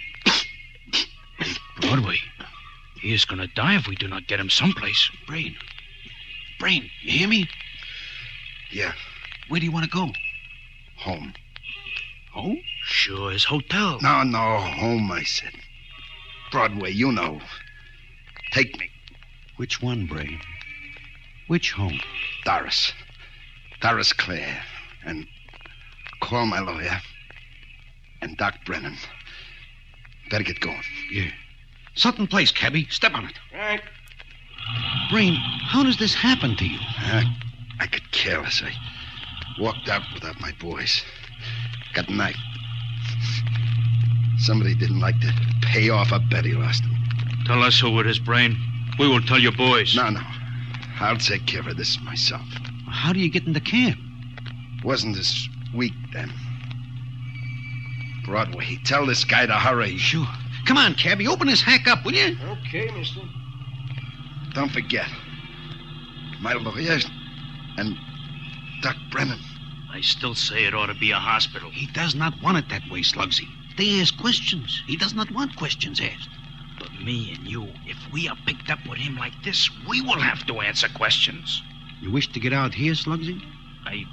Broadway, he is going to die if we do not get him someplace. Brain. Brain, you hear me? Yeah. Where do you want to go? Home. Home? Sure, his hotel. No, no, home, I said. Broadway, you know. Take me. Which one, Brain? Which home? Doris. Doris Clare. And call my lawyer. And Doc Brennan. Better get going. Yeah. Sutton Place, cabby. Step on it. Right. Brain, how does this happen to you? I, I got careless. I walked out without my boys. Got knifed. Somebody didn't like to pay off a bet he lost him. Tell us who it is, Brain. We will tell your boys. No, no. I'll take care of this myself. How do you get into camp? Wasn't this weak then. Broadway, tell this guy to hurry. Sure. Come on, cabby. Open his hack up, will you? Okay, mister. Don't forget. My lawyer and Doc Brennan. I still say it ought to be a hospital. He does not want it that way, Slugsy. They ask questions. He does not want questions asked. But me and you, if we are picked up with him like this, we will have to answer questions. You wish to get out here, Slugsy? I...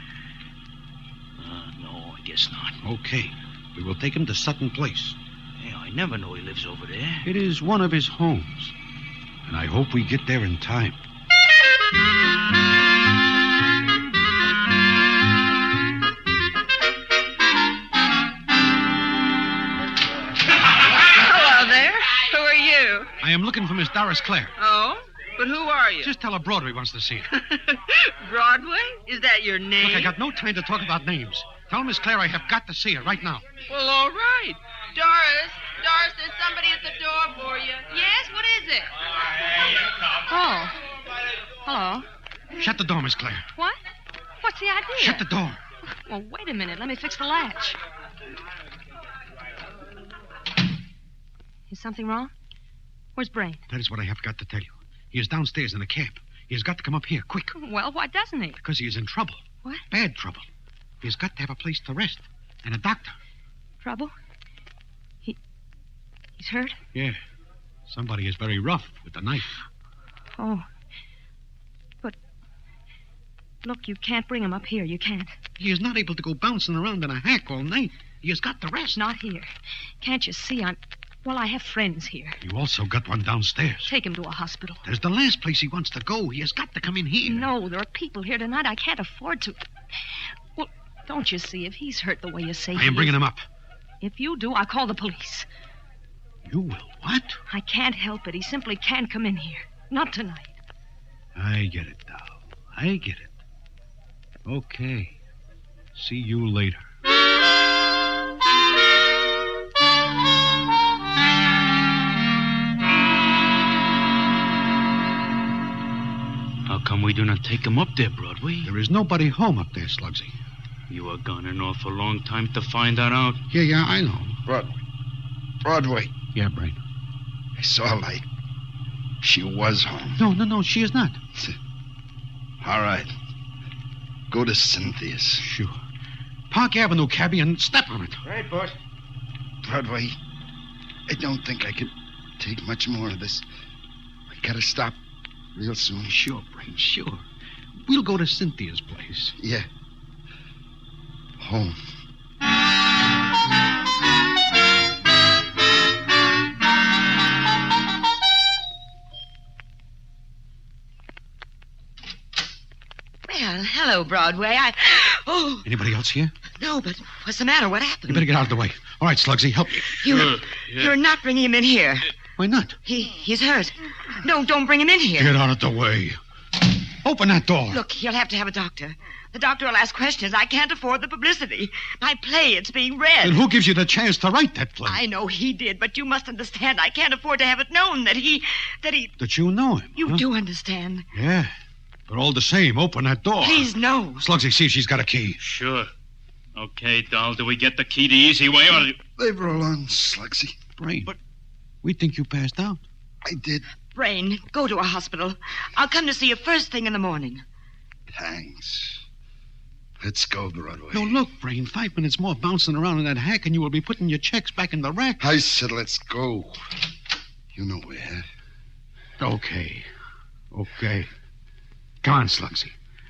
Uh, no, I guess not. Okay. We will take him to Sutton Place. Yeah, I never know he lives over there. It is one of his homes. And I hope we get there in time. Hello there. Who are you? I am looking for Miss Doris Clare. Oh? But who are you? Just tell her Broadway wants to see her. Broadway? Is that your name? Look, I got no time to talk about names. Tell Miss Clare I have got to see her right now. Well, all right. Doris, Doris, there's somebody at the door for you. Yes, what is it? Oh. Hello. Shut the door, Miss Clare. What? What's the idea? Shut the door. Well, wait a minute. Let me fix the latch. Is something wrong? Where's Brain? That is what I have got to tell you. He is downstairs in the cab. He has got to come up here, quick. Well, why doesn't he? Because he is in trouble. What? Bad trouble. He has got to have a place to rest. And a doctor. Trouble? He... He's hurt? Yeah. Somebody is very rough with the knife. Oh. But... Look, you can't bring him up here. You can't. He is not able to go bouncing around in a hack all night. He has got to rest. Not here. Can't you see I'm... Well, I have friends here. You also got one downstairs. Take him to a hospital. There's the last place he wants to go. He has got to come in here. No, there are people here tonight. I can't afford to. Well, don't you see? If he's hurt the way you say I am bringing is, him up. If you do, I'll call the police. You will what? I can't help it. He simply can't come in here. Not tonight. I get it, doll. I get it. Okay. See you later. How come we do not take him up there, Broadway? There is nobody home up there, Slugsy. You are gone an awful long time to find that out. Yeah, yeah, I know. Broadway. Broadway. Yeah, Brain. I saw a light. She was home. No, no, no, she is not. All right. Go to Cynthia's. Sure. Park Avenue, cabby, and step on it. Right, boss. Broadway, I don't think I can take much more of this. I gotta stop real soon. Sure, Brain, sure. We'll go to Cynthia's place. Yeah. Home. Well, hello, Broadway. I... Oh, Anybody else here? no, but what's the matter? What happened? You better get out of the way. All right, Slugsy, help me. You, Uh, yeah. You're not bringing him in here. Why not? He, he's hurt. No, don't bring him in here. Get out of the way. Open that door. Look, you'll have to have a doctor. The doctor will ask questions. I can't afford the publicity. My play, it's being read. And who gives you the chance to write that play? I know he did, but you must understand. I can't afford to have it known that he... that he... That you know him. You huh? do understand. Yeah. But all the same, open that door. Please, no. Slugsy, see if she's got a key. Sure. Okay, doll, do we get the key the easy way or... Leave her alone, Slugsy. Brain. But we think you passed out. I did. Brain, go to a hospital. I'll come to see you first thing in the morning. Thanks. Let's go, Broadway. No, look, Brain. Five minutes more bouncing around in that hack, and you will be putting your checks back in the rack. I said let's go. You know where. Okay. Okay. Come on, Slugsy.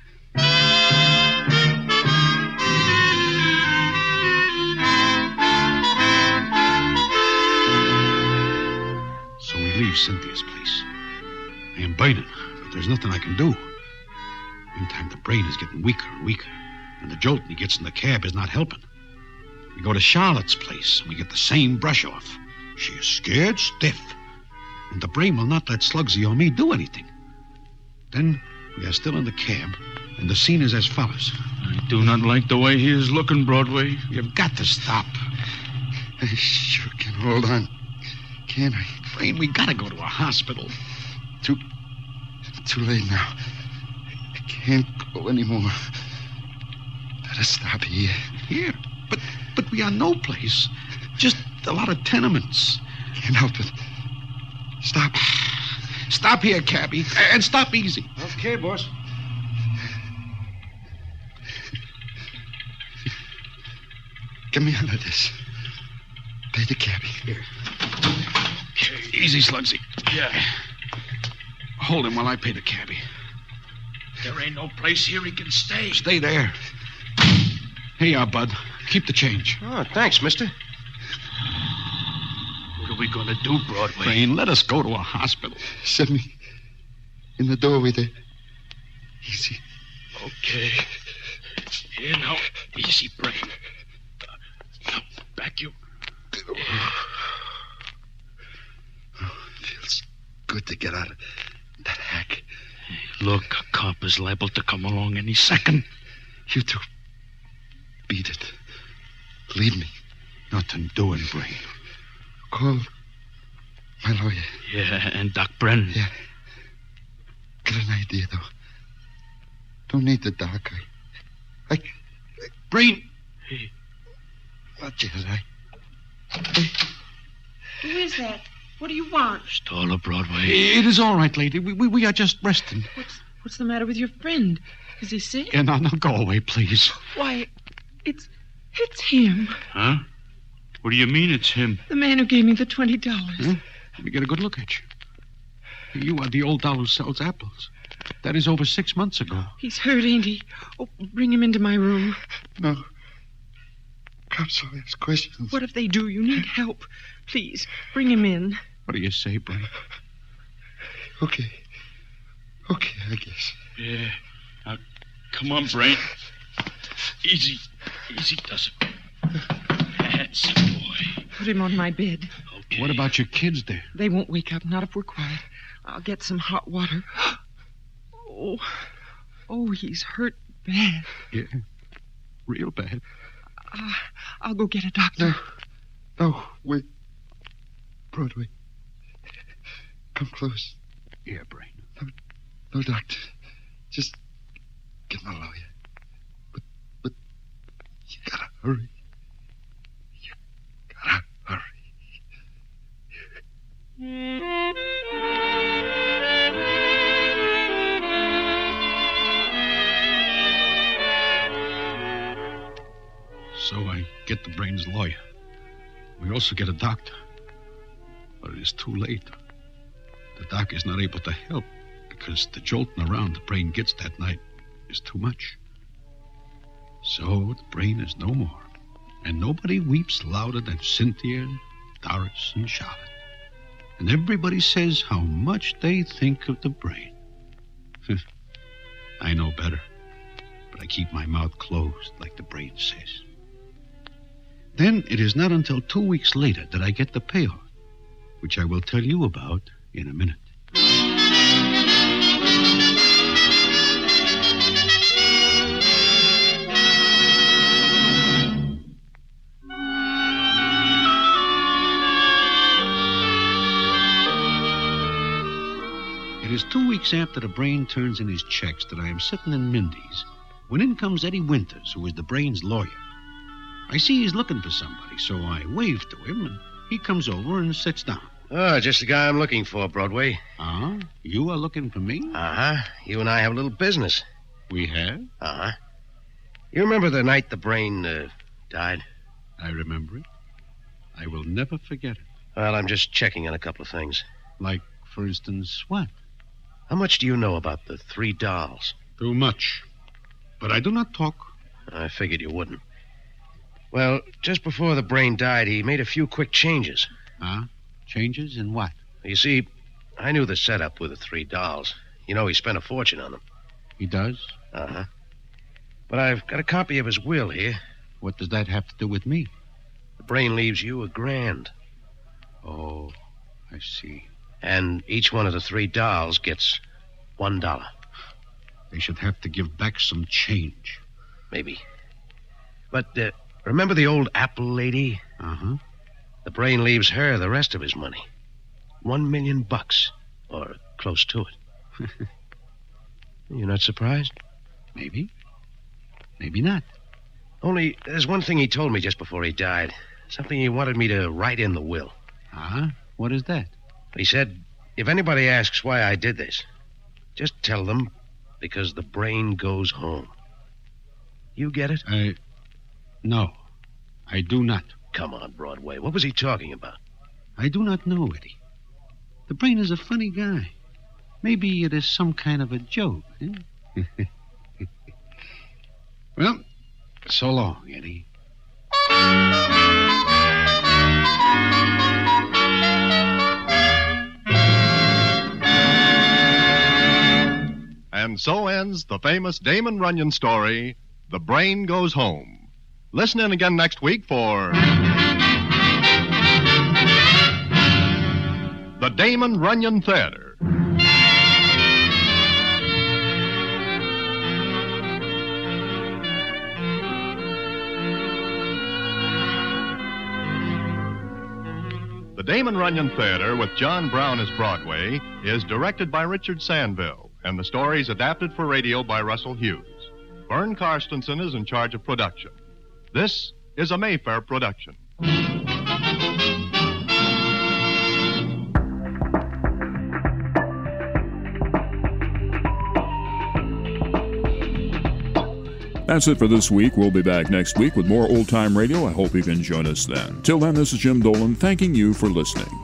So we leave Cynthia's place. I am burning, but there's nothing I can do. Meantime, the brain is getting weaker and weaker, and the jolt he gets in the cab is not helping. We go to Charlotte's place, and we get the same brush off. She is scared stiff, and the brain will not let Slugsy or me do anything. Then we are still in the cab, and the scene is as follows. I do not like the way he is looking, Broadway. You've got to stop. I sure can hold on. Can't I? Brain, we gotta go to a hospital. Too... too late now. I can't go anymore. Better stop here. Here? But but we are no place. Just a lot of tenements. Can't help it. Stop. Stop here, cabbie. And stop easy. Okay, boss. Get me out of this. Pay the cabbie. Here. Easy, Slugsy. Yeah. Hold him while I pay the cabbie. There ain't no place here he can stay. Stay there. Here you are, Bud. Keep the change. Oh, thanks, mister. What are we going to do, Broadway? Brain, let us go to a hospital. Set me in the doorway there. Easy. Okay. Here now. Easy, Brain. Now, back you. Oh, it feels good to get out of that hack. Look, a cop is liable to come along any second. You two. Beat it. Leave me. Nothing doing, Brain. Call my lawyer. Yeah, and Doc Brennan. Yeah. Got an idea, though. Don't need the doc. I... I... Brain! Hey. Not yet, I... Hey. Who is that? What do you want? Stoller, Broadway. It is all right, lady. We, we, we are just resting. What's, what's the matter with your friend? Is he sick? Yeah, now, now, go away, please. Why, it's... it's him. Huh? What do you mean it's him? The man who gave me the twenty dollars. Huh? Let me get a good look at you. You are the old doll who sells apples. That is over six months ago. He's hurt, ain't he? Oh, bring him into my room. No. Cops will ask questions. What if they do? You need help. Please, bring him in. What do you say, Brain? Okay. Okay, I guess. Yeah. Now, come on, Brain. Easy. Easy does it. That's it, boy. Put him on my bed. Okay. What about your kids there? They won't wake up, not if we're quiet. I'll get some hot water. Oh, oh, he's hurt bad. Yeah, real bad. Uh, I'll go get a doctor. No, no, wait. Broadway. Come close. Yeah, Brain. No, no doctor. Just get my lawyer. But, but, you gotta hurry. You gotta hurry. So I get the Brain's lawyer. We also get a doctor. But it is too late. The doc is not able to help because the jolting around the Brain gets that night is too much. So the Brain is no more. And nobody weeps louder than Cynthia, Doris, and Charlotte. And everybody says how much they think of the Brain. I know better, but I keep my mouth closed like the Brain says. Then it is not until two weeks later that I get the payoff, which I will tell you about in a minute. It is two weeks after the Brain turns in his checks that I am sitting in Mindy's when in comes Eddie Winters, who is the Brain's lawyer. I see he's looking for somebody, so I wave to him, and he comes over and sits down. Oh, just the guy I'm looking for, Broadway. Uh-huh. You are looking for me? Uh-huh. You and I have a little business. We have? Uh-huh. You remember the night the brain uh, died? I remember it. I will never forget it. Well, I'm just checking on a couple of things. Like, for instance, what? How much do you know about the three dolls? Too much. But I do not talk. I figured you wouldn't. Well, just before the brain died, he made a few quick changes. Huh? Changes in what? You see, I knew the setup with the three dolls. You know, he spent a fortune on them. He does? Uh-huh. But I've got a copy of his will here. What does that have to do with me? The brain leaves you a grand. Oh, I see. And each one of the three dolls gets one dollar. They should have to give back some change. Maybe. But uh, remember the old apple lady? Uh-huh. The brain leaves her the rest of his money. One million bucks, or close to it. You're not surprised? Maybe. Maybe not. Only, there's one thing he told me just before he died. Something he wanted me to write in the will. Uh-huh. What is that? He said, if anybody asks why I did this, just tell them because the brain goes home. You get it? I... No, I do not. Come on, Broadway. What was he talking about? I do not know, Eddie. The brain is a funny guy. Maybe it is some kind of a joke. Eh? Well, so long, Eddie. And so ends the famous Damon Runyon story, The Brain Goes Home. Listen in again next week for the Damon Runyon Theater. The Damon Runyon Theater, with John Brown as Broadway, is directed by Richard Sandville, and the story is adapted for radio by Russell Hughes. Vern Karstensen is in charge of production. This is a Mayfair production. That's it for this week. We'll be back next week with more old-time radio. I hope you can join us then. Till then, this is Jim Dolan thanking you for listening.